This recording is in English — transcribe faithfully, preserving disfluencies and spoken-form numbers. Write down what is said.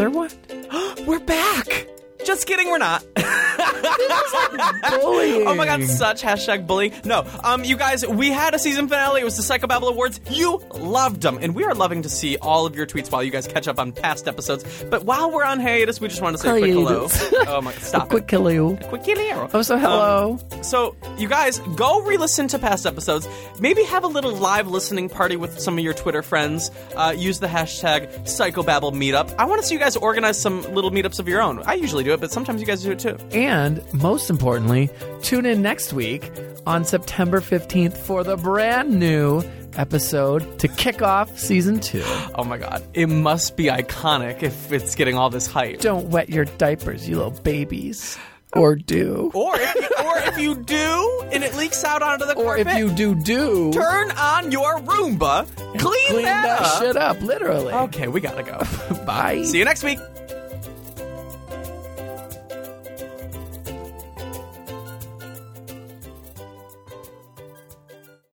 another one? We're back. Just kidding, we're not. Bullying. Oh my god, such hashtag bullying. No, um, you guys, we had a season finale. It was the Psychobabble Awards. You loved them, and we are loving to see all of your tweets while you guys catch up on past episodes. But while we're on hiatus, we just want to say a quick hello. Oh my, stop a quick it. hello. A quick hello. Oh, so hello. Um, so, you guys, go re-listen to past episodes. Maybe have a little live listening party with some of your Twitter friends. Uh, use the hashtag Psychobabble Meetup. I want to see you guys organize some little meetups of your own. I usually do it, but sometimes you guys do it too. And most importantly, tune in next week on September fifteenth for the brand new episode to kick off season two. Oh my god. It must be iconic if it's getting all this hype. Don't wet your diapers, you little babies. Or do. Or if you, or if you do, and it leaks out onto the Or carpet. if you do do. Turn on your Roomba. Clean, Clean that, that up. shit up, literally. Okay, we gotta go. Bye. See you next week.